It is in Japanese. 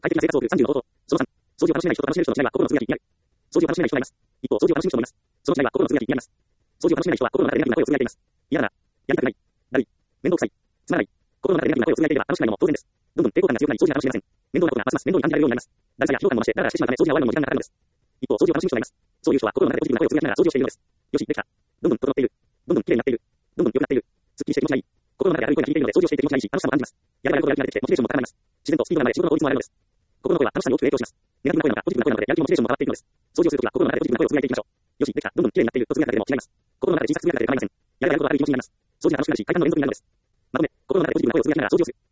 快適な生活を送る30の方法。その3、掃除を楽しめない人と楽しめる人の違いは心の通学にある。掃除を楽しめない人がいます。一方、掃除を楽しむ人もいます。その違いは心の通学にあります。掃除を楽しめない人は心の中でネガティブな声をつぶやいています。嫌だな。やりたくない。だるい。面倒くさい。つまらない。心の中でネガティブな声をつぶやいていれば楽しくないのも当然です。どんどん抵抗感が強くなり掃除が楽しめません。面倒なことがますます面倒に感じられるようになります。だるさや疲労感も増してダラダラしてしまうため掃除が終わるのも時間がかかるのです。一方、掃除を楽しむ人がいます。そういう人は心の中でポジティブな声をつぶやきながら掃除をしているのです。よし、できた。どんどん整っている。どんどん綺麗になっている。どんどん良くなっている。すっきりして気持ちがいい。心の中で明るい声が聞いているので掃除をしていて気持ちがいいし、楽しさも感じます。やればやることがやる気が出てきてモチベーションも高まります。自然とスピードが生まれ仕事の効率も上がるのです。心の声は楽しさに大きく影響します。ネガティブな声なのかポジティブな声なのでやる気もモチベーションも変わっていくのです。掃除をするときは心の中でポジティブな声をつぶやいていきましょう。よし、できた。どんどん綺麗になっているとつぶやくだけでも違います。心の中で小さくつぶやくだけで構いません。やればやることがある気持ちになります。掃除が楽しくなるし、快感の連続になるのです。まとめ、心の中でポジティブな声をつぶやきながら掃除をする。